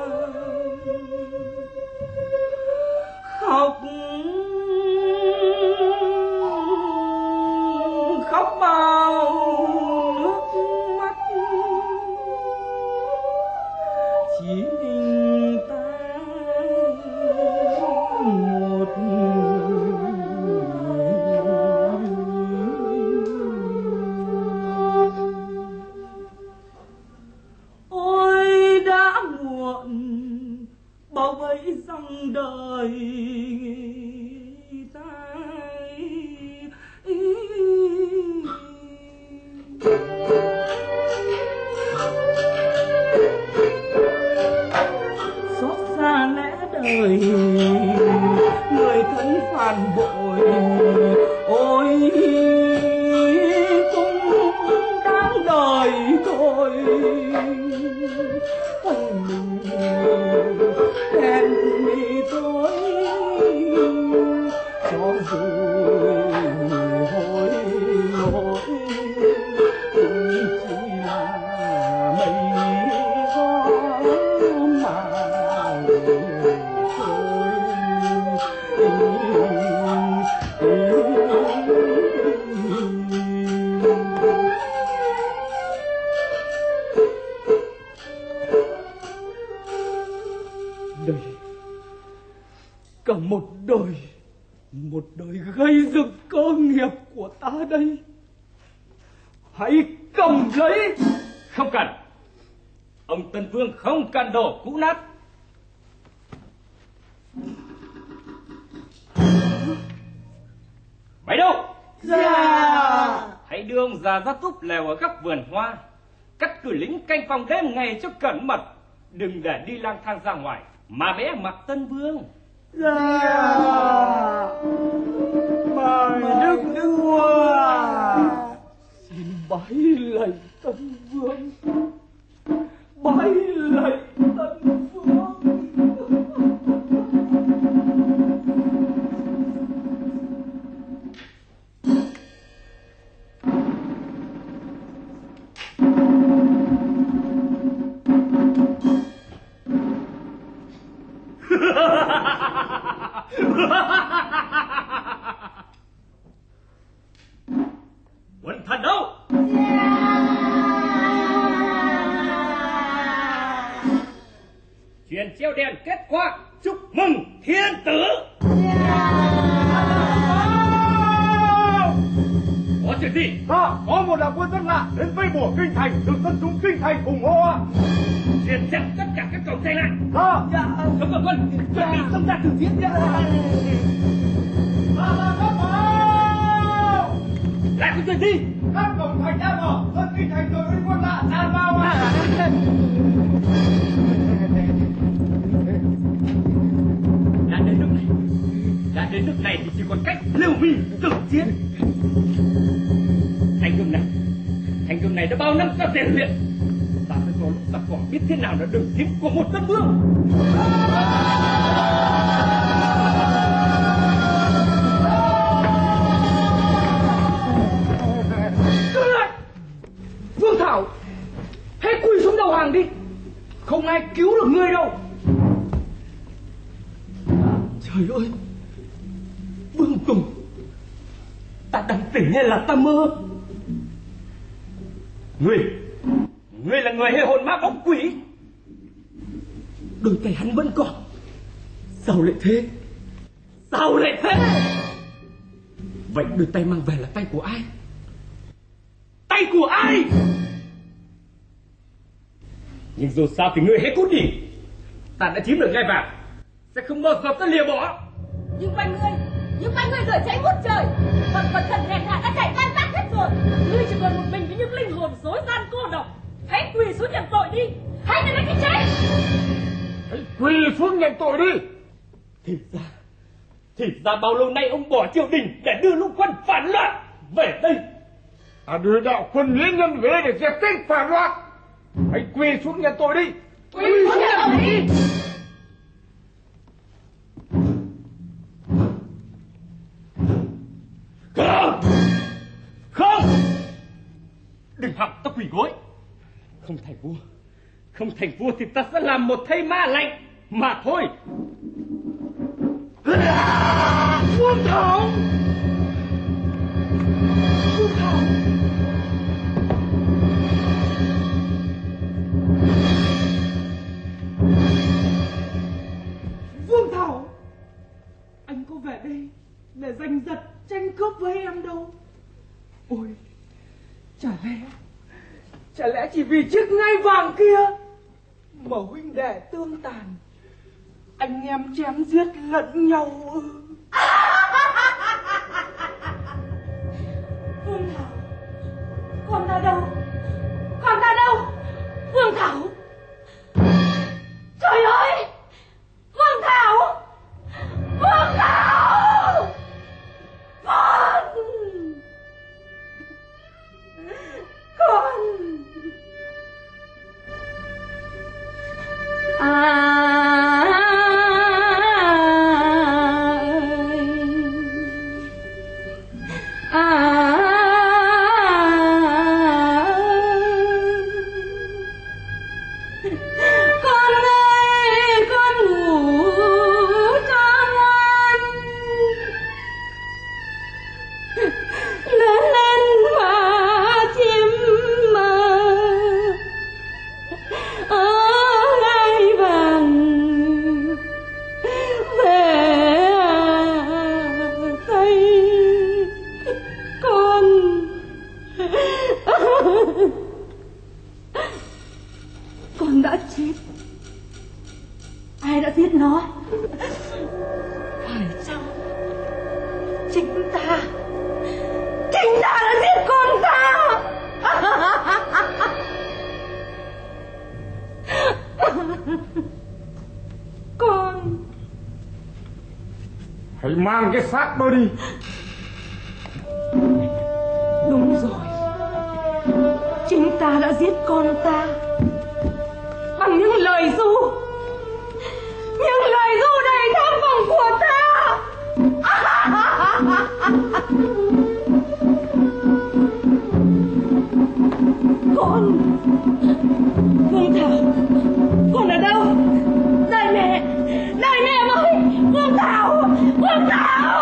Khóc khóc bao nước mắt, chỉ mình ta một. Ôi đã muộn, bao bấy dòng đời ta. Xót xa lẽ đời, người thân phản bội. Ôi cũng đáng đời thôi. Quanh mình hẹn mi tôi, cho dù hối lỗi cũng chỉ là mây gió mà thôi. Đây, cả một đời, một đời gây dựng cơ nghiệp của ta đây. Hãy cầm lấy.
Không cần. Ông Tân Vương không cần đổ cũ nát. Mày đâu?
Dạ.
Hãy đưa ông già ra túp lều ở góc vườn hoa, cắt cử lính canh phòng đêm ngày cho cẩn mật. Đừng để đi lang thang ra ngoài mà bẽ mặt Tân Vương.
Dạ. Mời đức vua. Xin bái lạy Tân Vương, bái lạy Tân Vương.
Ha ha ha ha ha! đèn kết hoa, chúc mừng thiên tử. Có chuyện gì?
Ta có một đạo quân rất lạ đến vây bủa kinh thành, được dân chúng kinh thành ủng hộ.
Diệt chặt tất cả các cổng thành lại.
Ta
dạ. Cấm cầm quân, chuẩn bị xông ra từ phía trước.
Ta là các báo.
Lại có chuyện gì?
Các cổng thành đã mở, dân kinh thành rồi với quân lạ tràn vào.
Đã đến lúc này, đã đến lúc này thì chỉ còn cách liều mình tử chiến. Thành công này, thành công này đã bao năm ta rèn luyện, ta phải có lúc giặc cỏ biết thế nào là đường kiếm của một đất vương.
Cự lại! Vương Thảo, hãy quỳ xuống đầu hàng đi, không ai cứu được ngươi đâu.
Trời ơi, Vương Tùng, ta đang tỉnh hay là ta mơ?
Ngươi, ngươi là người hay hồn ma bóng quỷ?
Đôi tay hắn vẫn còn. Sao lại thế? Sao lại thế? Vậy đôi tay mang về là tay của ai? Tay của ai?
Nhưng dù sao thì ngươi hãy cút đi. Ta đã chiếm được ngai vàng, sẽ không bao giờ ta lìa bỏ.
Nhưng quanh ngươi, nhưng quanh ngươi giờ cháy ngút trời, còn quần thần hèn hạ đã chạy tan tác hết rồi. Ngươi chỉ còn một mình với những linh hồn rối gian cô độc. Hãy quỳ xuống nhận tội đi, hãy nhận lấy cái chết.
Hãy quỳ xuống nhận tội đi. Thì ra, thì ra bao lâu nay ông bỏ triều đình để đưa lũ quân phản loạn về đây.
À, đưa đạo quân nghĩa nhân về để dẹp tên phản loạn. Hãy quỳ xuống nhận tội đi.
Quỳ xuống nhận tội đi.
Không, không, đừng hòng ta quỳ gối. Không thành vua, không thành vua thì ta sẽ làm một thây ma lạnh mà thôi.
Vương Thảo, Vương Thảo, Vương Thảo, anh có về đây để giành giật tranh cướp với em đâu. Ôi, chả lẽ, chả lẽ chỉ vì chiếc ngai vàng kia mà huynh đệ tương tàn, anh em chém giết lẫn nhau ư?
Vương Thảo, con ta đâu? Con ta đâu? Vương Thảo! Trời ơi! Vương Thảo! Vương Thảo! Con! Con! À... Con đã chết. Ai đã giết nó? Phải chăng chính ta? Chính ta đã giết con ta. Con.
Hãy mang cái xác đó đi.
Đúng rồi, chính ta đã giết con ta bằng những lời ru, những lời ru đầy tham vọng của ta. Con, Vương Thảo, con ở đâu? Đây mẹ, đây mẹ ơi, Vương Thảo, Vương Thảo.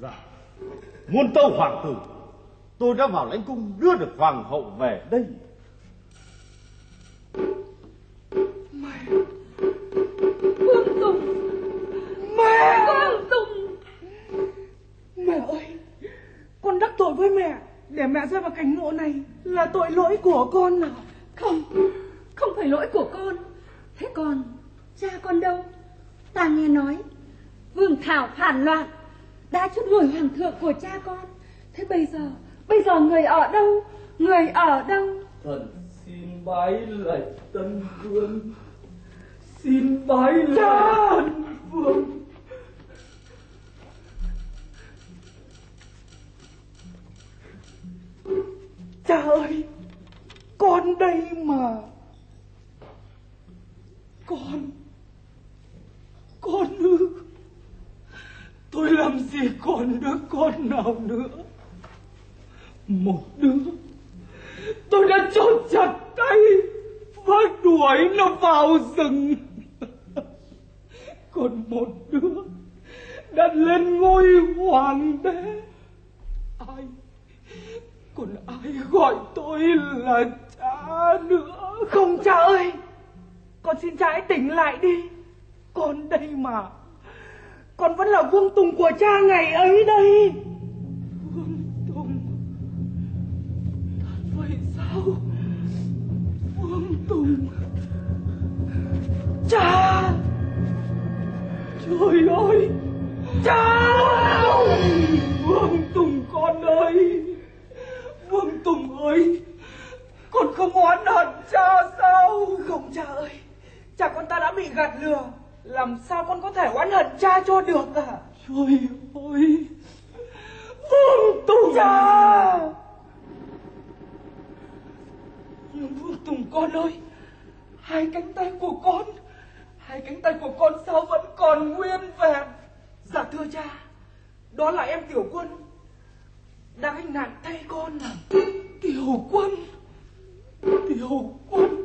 Dạ. Muôn tâu hoàng tử, tôi đã vào lãnh cung đưa được hoàng hậu về đây.
Mẹ, Vương Tùng, mẹ, Vương Tùng. Mẹ ơi, con đắc tội với mẹ, để mẹ rơi vào cảnh ngộ này là tội lỗi của con à?
Không, không phải lỗi của con. Thế còn cha con đâu? Ta nghe nói Vương Thảo phản loạn, đã chút đuổi hoàng thượng của cha con. Thế bây giờ, bây giờ người ở đâu? Người ở đâu?
Thần xin bái lạy Tân Vương, xin bái lạy Tân Vương.
Cha ơi, con đây mà. Con Con ư? Tôi làm gì còn đứa con nào nữa? Một đứa tôi đã chốt chặt tay và đuổi nó vào rừng. Còn một đứa đã lên ngôi hoàng đế. Ai Còn ai gọi tôi là cha nữa? Không cha ơi, con xin cha hãy tỉnh lại đi. Con đây mà, con vẫn là Vương Tùng của cha ngày ấy đây. Vương Tùng? Thật vậy sao? Vương Tùng? Cha! Trời ơi! Cha! Vương Tùng con ơi! Vương Tùng ơi! Con không oán hận cha sao? Không cha ơi, cha con ta đã bị gạt lừa, làm sao con có thể oán hận cha cho được à? Trời ơi! Vương Tùng! Cha! Nhưng Vương Tùng con ơi, hai cánh tay của con, hai cánh tay của con sao vẫn còn nguyên vẹn? Dạ thưa cha, đó là em Tiểu Quân đã gánh nạn thay con à? Tiểu Quân! Tiểu Quân!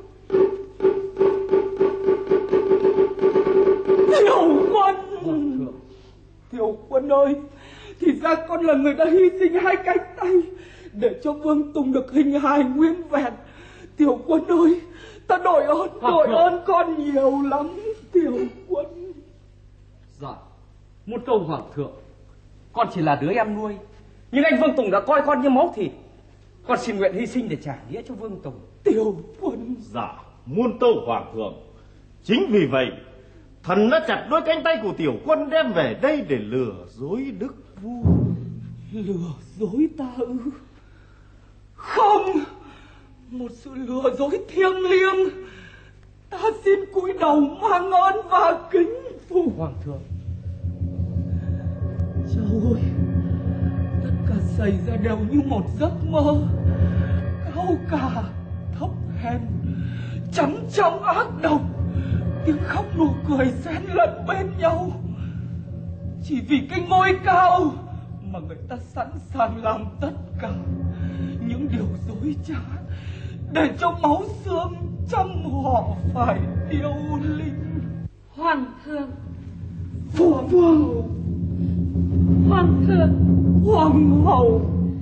Tiểu Quân! Tiểu Quân ơi, thì ra con là người đã hy sinh hai cánh tay để cho Vương Tùng được hình hài nguyên vẹn. Tiểu Quân ơi, ta đội ơn, đội ơn con nhiều lắm, Tiểu Quân.
Dạ, một câu hoàng thượng, con chỉ là đứa em nuôi, nhưng anh Vương Tùng đã coi con như máu thịt. Con xin nguyện hy sinh để trả nghĩa cho Vương Tùng.
Tiểu Quân.
Dạ, muôn tâu hoàng thượng, chính vì vậy thần đã chặt đôi cánh tay của Tiểu Quân đem về đây để lừa dối đức vua.
Lừa dối ta ư? Không, một sự lừa dối thiêng liêng. Ta xin cúi đầu mang ơn và kính phục
hoàng thượng.
Trời ơi, tất cả xảy ra đều như một giấc mơ, cao cả, thấp hèn, trắng trong ác độc, tiếng khóc nụ cười xen lẫn bên nhau. Chỉ vì cái ngôi cao mà người ta sẵn sàng làm tất cả những điều dối trá để cho máu xương trong họ phải điêu linh.
Hoàng thượng!
Phụ vương!
Hoàng thượng!
Hoàng hậu!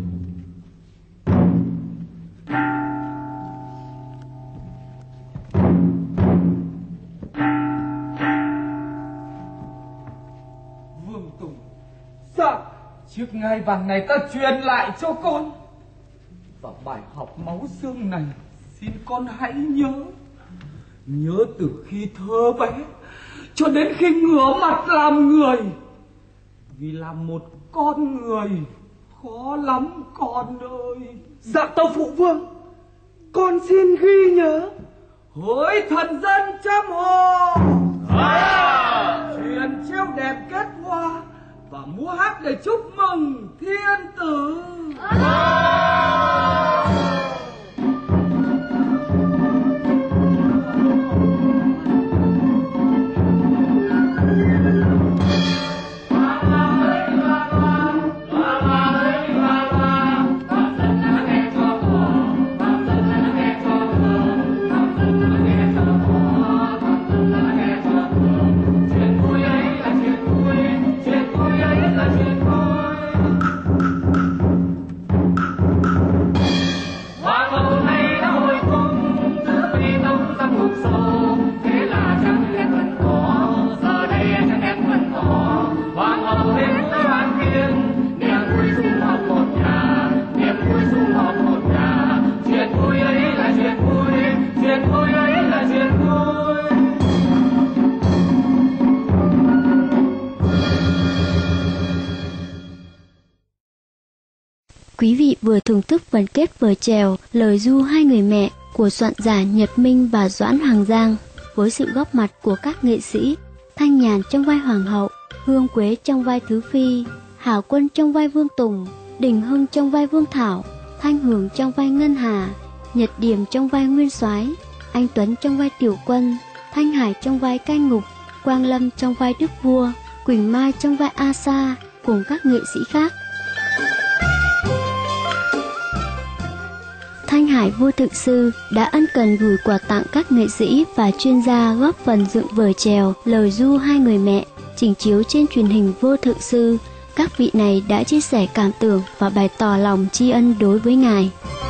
Vương Tùng, dạ, chiếc ngai vàng này ta truyền lại cho con. Và bài học máu xương này xin con hãy nhớ. Nhớ từ khi thơ bé cho đến khi ngửa mặt làm người. Vì làm một con người khó lắm con ơi. Dạ tâu phụ vương, con xin ghi nhớ. Hỡi thần dân trăm hồ, à! Truyền treo đẹp kết hoa và múa hát để chúc mừng thiên tử. À! Chuyện vui ấy là chuyện vui, chuyện vui ấy là chuyện vui.
Quý vị vừa thưởng thức phần kết vở chèo Lời ru hai người mẹ của soạn giả Nhật Minh và Doãn Hoàng Giang, với sự góp mặt của các nghệ sĩ Thanh Nhàn trong vai Hoàng hậu, Hương Quế trong vai Thứ Phi, Hảo Quân trong vai Vương Tùng, Đình Hưng trong vai Vương Thảo, Thanh Hường trong vai Ngân Hà, Nhật Điểm trong vai Nguyên Soái, Anh Tuấn trong vai Tiểu Quân, Thanh Hải trong vai Cai Ngục, Quang Lâm trong vai Đức Vua, Quỳnh Mai trong vai A Sa cùng các nghệ sĩ khác. Thanh Hải Vô Thượng Sư đã ân cần gửi quà tặng các nghệ sĩ và chuyên gia góp phần dựng vở chèo Lời ru hai người mẹ trình chiếu trên truyền hình Vô Thượng Sư. Các vị này đã chia sẻ cảm tưởng và bày tỏ lòng tri ân đối với Ngài.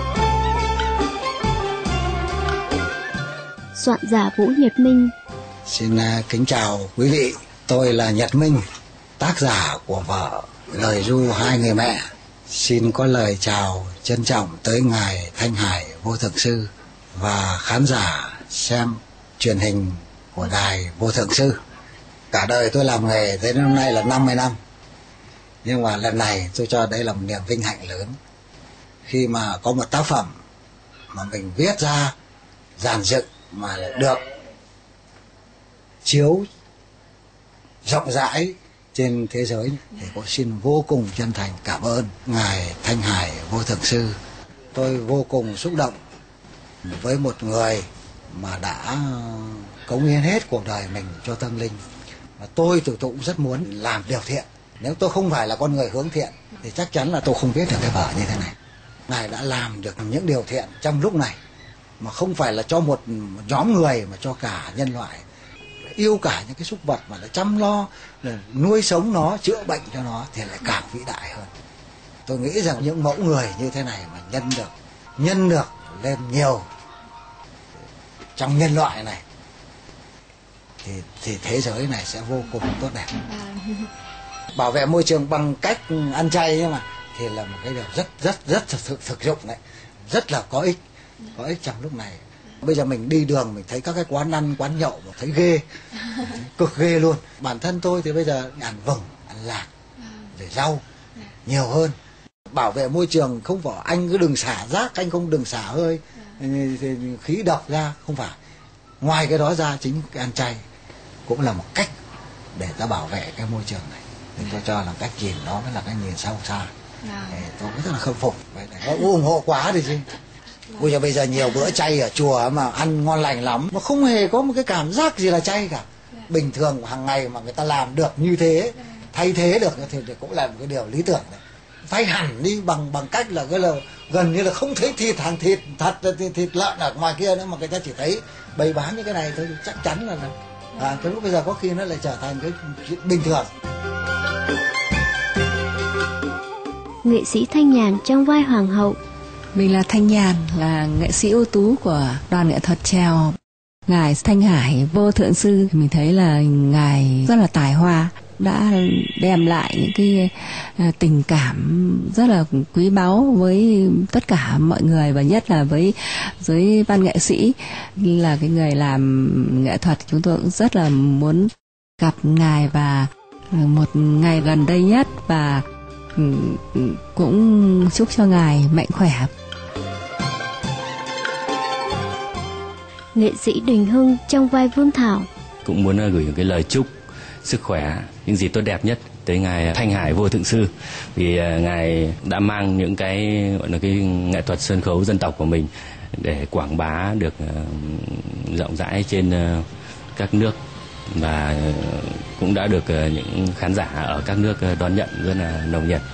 Soạn giả Vũ Nhật Minh.
Xin kính chào quý vị, tôi là Nhật Minh, tác giả của vở Lời ru hai người mẹ. Xin có lời chào trân trọng tới Ngài Thanh Hải Vô Thượng Sư và khán giả xem truyền hình của Đài Vô Thượng Sư. Cả đời tôi làm nghề tới năm nay là năm mươi năm, nhưng mà lần này tôi cho đây là một niềm vinh hạnh lớn khi mà có một tác phẩm mà mình viết ra dàn dựng mà được chiếu rộng rãi trên thế giới, thì tôi xin vô cùng chân thành cảm ơn Ngài Thanh Hải Vô Thượng Sư. Tôi vô cùng xúc động với một người mà đã cống hiến hết cuộc đời mình cho tâm linh, và tôi tôi cũng rất muốn làm điều thiện. Nếu tôi không phải là con người hướng thiện thì chắc chắn là tôi không viết được cái vở như thế này. Ngài đã làm được những điều thiện trong lúc này, mà không phải là cho một nhóm người mà cho cả nhân loại, yêu cả những cái súc vật mà đã chăm lo, nuôi sống nó, chữa bệnh cho nó thì lại càng vĩ đại hơn. Tôi nghĩ rằng những mẫu người như thế này mà nhân được, nhân được lên nhiều trong nhân loại này thì, thì thế giới này sẽ vô cùng tốt đẹp. Bảo vệ môi trường bằng cách ăn chay nhưng mà thì là một cái điều rất rất rất thực, thực dụng đấy, rất là có ích, có ích trong lúc này. Bây giờ mình đi đường mình thấy các cái quán ăn, quán nhậu mà thấy ghê, cực ghê luôn. Bản thân tôi thì bây giờ ăn vừng, ăn lạc, rồi rau nhiều hơn. Bảo vệ môi trường không phải anh cứ đừng xả rác, anh không đừng xả hơi thì khí độc ra, không phải. Ngoài cái đó ra, chính cái ăn chay cũng là một cách để ta bảo vệ cái môi trường này. Thì tôi cho là cách nhìn đó mới là cái nhìn sâu xa. Tôi rất là khâm phục. Nó ủng hộ quá thì chứ. Bây giờ bây giờ nhiều bữa chay ở chùa mà ăn ngon lành lắm, mà không hề có một cái cảm giác gì là chay cả. Bình thường hàng ngày mà người ta làm được như thế, thay thế được thì cũng là một cái điều lý tưởng đấy. Thay hẳn đi bằng bằng cách là cái là gần như là không thấy thịt hàng thịt thật thịt, thịt lợn ở ngoài kia nữa, mà người ta chỉ thấy bày bán những cái này thôi, chắc chắn là à, cái lúc bây giờ có khi nó lại trở thành cái chuyện bình thường.
Nghệ sĩ Thanh Nhàn trong vai Hoàng hậu.
Mình là Thanh Nhàn, là nghệ sĩ ưu tú của đoàn nghệ thuật chèo Ngài Thanh Hải Vô Thượng Sư. Mình thấy là Ngài rất là tài hoa, đã đem lại những cái tình cảm rất là quý báu với tất cả mọi người, và nhất là với giới văn nghệ sĩ. Là cái người làm nghệ thuật, chúng tôi cũng rất là muốn gặp Ngài và một ngày gần đây nhất, và cũng chúc cho Ngài mạnh khỏe.
Nghệ sĩ Đình Hưng trong vai Vương Thảo
cũng muốn gửi cái lời chúc sức khỏe, những gì tốt đẹp nhất tới Ngài Thanh Hải Vô Thượng Sư, vì Ngài đã mang những cái gọi là cái nghệ thuật sân khấu dân tộc của mình để quảng bá được rộng rãi trên các nước, và cũng đã được những khán giả ở các nước đón nhận rất là nồng nhiệt.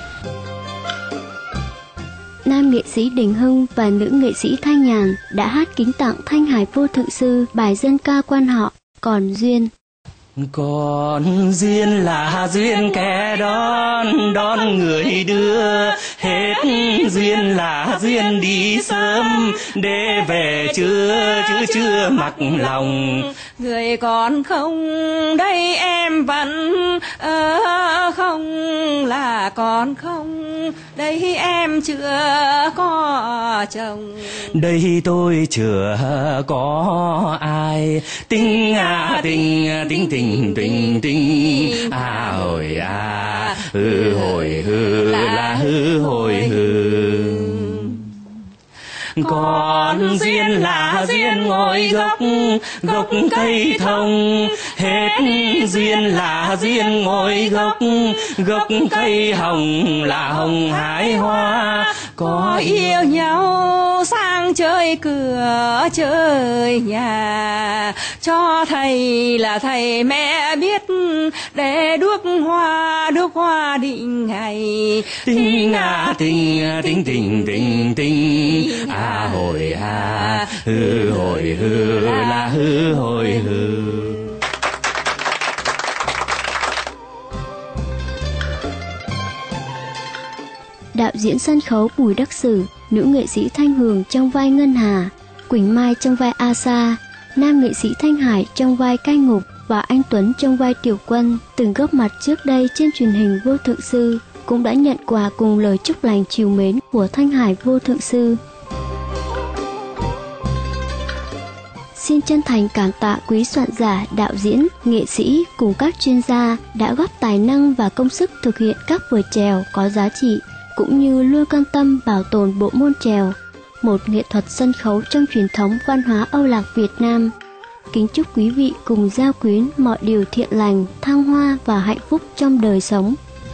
Nam nghệ sĩ Đình Hưng và nữ nghệ sĩ Thanh Nhàn đã hát kính tặng Thanh Hải Vô Thượng Sư bài dân ca quan họ Còn Duyên.
Còn duyên là duyên kẻ đón, đón người đưa, hết duyên là duyên đi sớm, để về chưa chứ chưa mặc lòng.
Người còn không đây em vẫn ở không, là còn không đây em chưa có chồng.
Đây tôi chưa có ai, tình à tình tình tình tình tình à hồi à hư hồi hư là hư hồi hư. còn duyên là duyên ngồi gốc gốc cây thông, hết duyên là duyên ngồi gốc gốc cây hồng, là hồng hái hoa.
Có yêu nhau sang chơi cửa chơi nhà, cho thầy là thầy mẹ biết, để đuốc hoa đuốc hoa định ngày.
Tình à tình tình tình tình tình à hồi à hư hồi hư là hư hồi hư.
Đạo diễn sân khấu Bùi Đắc Sử, nữ nghệ sĩ Thanh Hường trong vai Ngân Hà, Quỳnh Mai trong vai A Sa, nam nghệ sĩ Thanh Hải trong vai Cai Ngục và anh Tuấn trong vai Tiểu Quân từng góp mặt trước đây trên truyền hình Vô Thượng Sư, cũng đã nhận quà cùng lời chúc lành trìu mến của Thanh Hải Vô Thượng Sư. Xin chân thành cảm tạ quý soạn giả, đạo diễn, nghệ sĩ cùng các chuyên gia đã góp tài năng và công sức thực hiện các vở chèo có giá trị, cũng như luôn quan tâm bảo tồn bộ môn chèo, một nghệ thuật sân khấu trong truyền thống văn hóa Âu Lạc Việt Nam. Kính chúc quý vị cùng giao quyến mọi điều thiện lành, thăng hoa và hạnh phúc trong đời sống.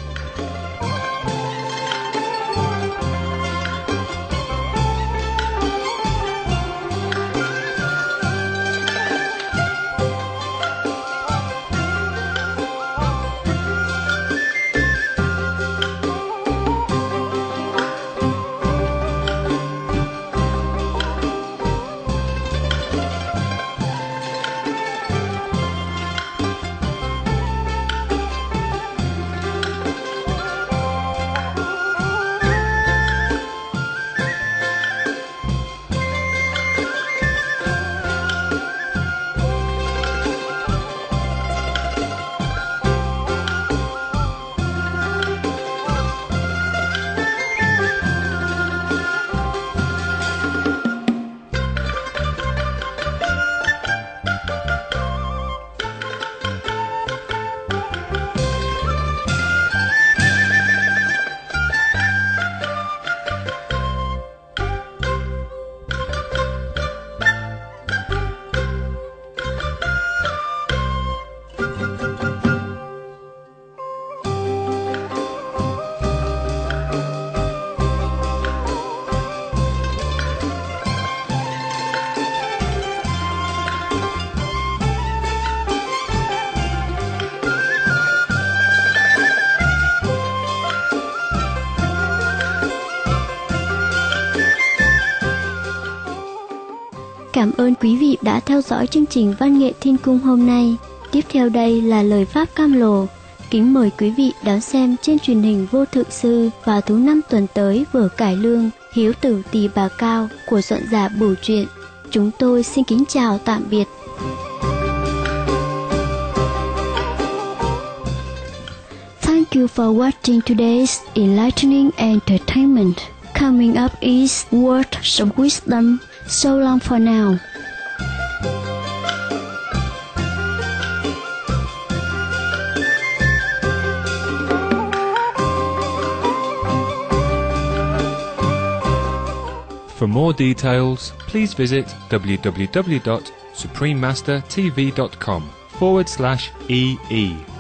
Cảm ơn quý vị đã theo dõi chương trình Văn nghệ Thiên Cung hôm nay. Tiếp theo đây là lời Pháp Cam Lồ. Kính mời quý vị đón xem trên truyền hình Vô Thượng Sư vào thứ năm tuần tới vở cải lương Hiếu Tử Tỳ Bà Cao của soạn giả Bửu Truyện. Chúng tôi xin kính chào tạm biệt. Thank you for watching today's enlightening entertainment. Coming up is Word of Wisdom. So long for now.
For more details, please visit w w w dot supreme master t v dot com forward slash E E.